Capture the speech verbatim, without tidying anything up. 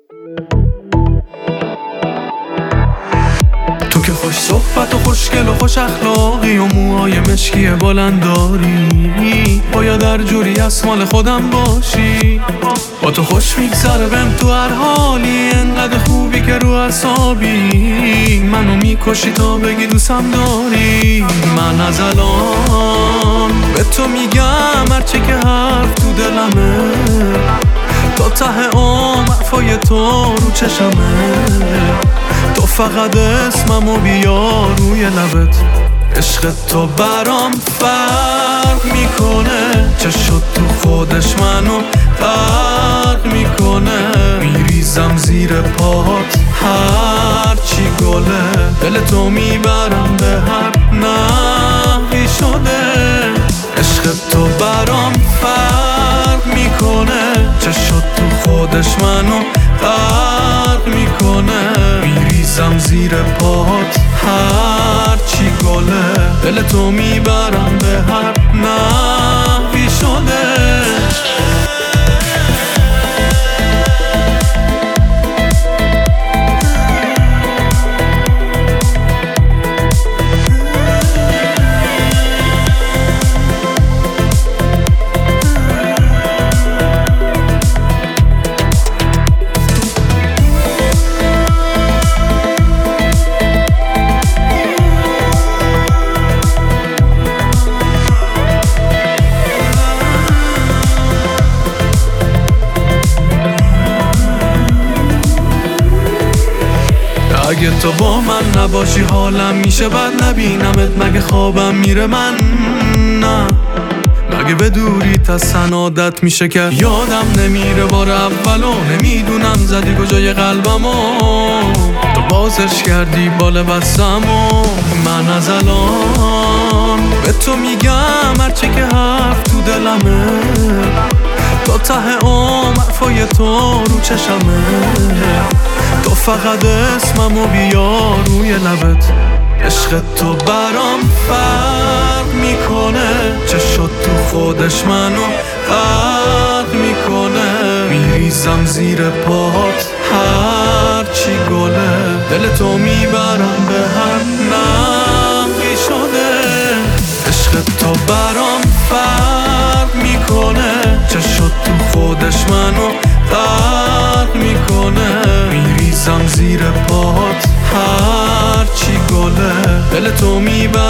تو که خوش صحبت و خوشگل و خوش اخلاقی و موهای مشکی بلند داری، باید در جوری از مال خودم باشی. با تو خوش میگذره بهم تو هر حالی، انقدر خوبی که رو اعصابی منو میکشی تا بگی دوستم داری. من از الان به تو میگم هرچه که حرف تو دلمه، تا ته عمر وفای تو رو چشمه. تو فقط اسممو بیار روی لبت، عشق تو برام فرق میکنه. چشات تو خودش منو غرق میکنه. میریزم زیر پات هرچی گله، دل تو میبرم به هر نحوی شده. عشق تو برام فرق میکنه. چشات تو خودش منو غرق میکنه. میریزم زیر پات هرچی گله، دل تو میبرم به هر نحوی شده. اگه تو با من نباشی حالم میشه بد، نبینمت مگه خوابم میره من؟ نه مگه به دوریت از سنادت میشه که یادم نمیره بار اولو. نمیدونم زدی کجای قلبمو، تو بازش کردی بال بستمو. من از الان به تو میگم هرچه که حرف تو دلمه، تا ته عمر وفای تو رو چشمه. تو فقط اسممو بیار روی لبت، عشق تو برام فرق میکنه. چشات تو خودش منو غرق میکنه. میریزم زیر پات هرچی گله، دل تو میبرم به هر نحوی شده. عشق تو برام فرق میکنه. چشات تو خودش منو غرق میکنه. میریزم زیر پات هرچی گله، دل تو میبرم